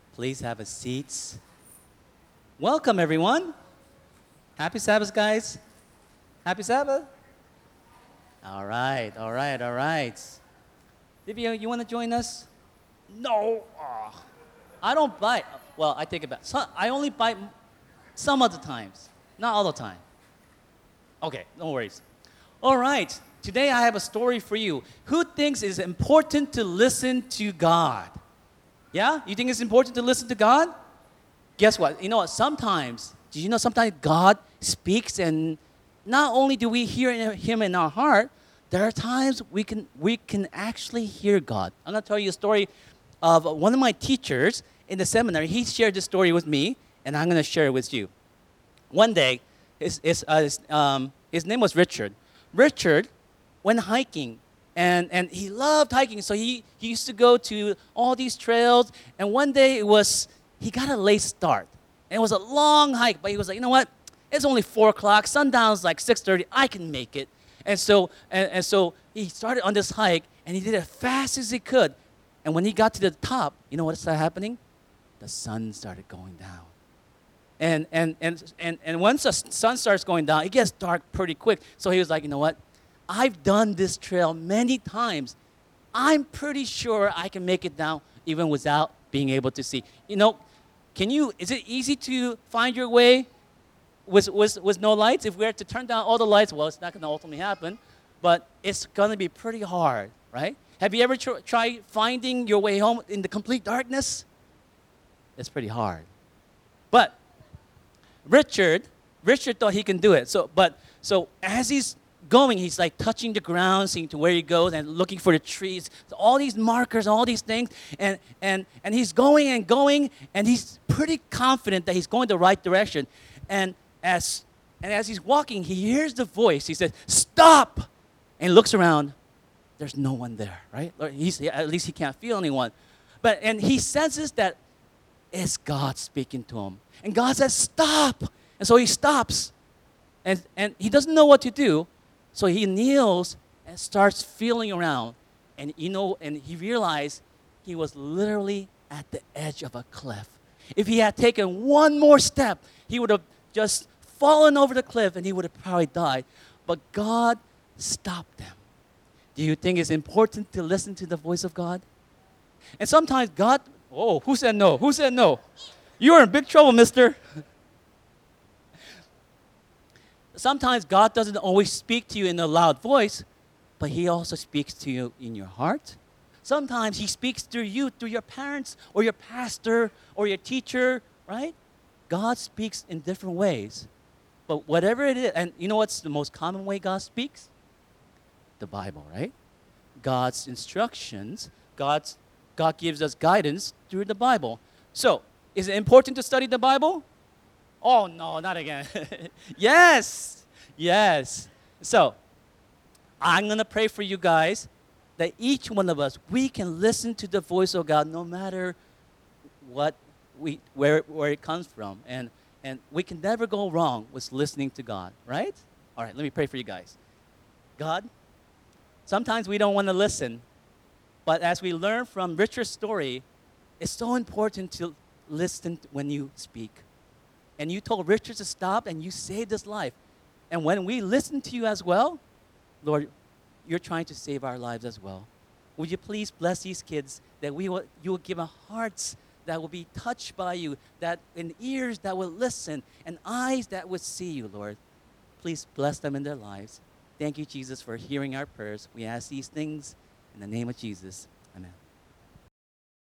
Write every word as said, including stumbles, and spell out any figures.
Please have a seat. Welcome, everyone. Happy Sabbath, guys. Happy Sabbath. All right, all right, all right. Divya, you want to join us? No. Ah. I don't bite. Well, I take it back. So, I only bite some of the times, not all the time. Okay, no worries. All right, today I have a story for you. Who thinks it's important to listen to God? Yeah? You think it's important to listen to God? Guess what? You know what? Sometimes, did you know sometimes God speaks and not only do we hear him in our heart, there are times we can, we can actually hear God. I'm going to tell you a story of one of my teachers in the seminary. He shared this story with me, and I'm going to share it with you. One day, his, his, uh, his, um, his name was Richard. Richard went hiking, and, and he loved hiking, so he, he used to go to all these trails, and one day it was, he got a late start. And it was a long hike, but he was like, you know what? It's only four o'clock, sundown's like six thirty, I can make it. And so, and, and so he started on this hike, and he did it as fast as he could. And when he got to the top, you know what started happening? The sun started going down. And, and, and, and, and once the sun starts going down, it gets dark pretty quick. So he was like, you know what? I've done this trail many times. I'm pretty sure I can make it down even without being able to see. You know, can you, is it easy to find your way with, with, with no lights? If we were to turn down all the lights, well, it's not going to ultimately happen, but it's going to be pretty hard, right? Have you ever tr- tried finding your way home in the complete darkness? It's pretty hard. But Richard, Richard thought he can do it. So, but so as he's going, he's like touching the ground, seeing to where he goes, and looking for the trees, so all these markers, all these things, and and and he's going and going, and he's pretty confident that he's going the right direction. And as and as he's walking, he hears the voice. He says, "Stop!" And looks around. There's no one there, right? Or he's, at least he can't feel anyone. But and he senses that it's God speaking to him. And God says, "Stop!" And so he stops. And, and he doesn't know what to do. So he kneels and starts feeling around. And you know, and he realized he was literally at the edge of a cliff. If he had taken one more step, he would have just fallen over the cliff and he would have probably died. But God stopped him. Do you think it's important to listen to the voice of God? And sometimes God, oh, who said no? Who said no? You're in big trouble, mister. Sometimes God doesn't always speak to you in a loud voice, but he also speaks to you in your heart. Sometimes he speaks through you, through your parents or your pastor or your teacher, right? God speaks in different ways. But whatever it is, and you know what's the most common way God speaks? The Bible, right? God's instructions, God's, God gives us guidance through the Bible. So, is it important to study the Bible? Oh, no, not again. Yes, yes. So, I'm going to pray for you guys that each one of us, we can listen to the voice of God no matter what we, where, where it comes from. And, and we can never go wrong with listening to God, right? All right, let me pray for you guys. God, sometimes we don't want to listen, but as we learn from Richard's story, it's so important to listen when you speak. And you told Richard to stop, and you saved his life. And when we listen to you as well, Lord, you're trying to save our lives as well. Would you please bless these kids that we will, you will give them hearts that will be touched by you, that and ears that will listen, and eyes that will see you, Lord. Please bless them in their lives. Thank you, Jesus, for hearing our prayers. We ask these things in the name of Jesus. Amen.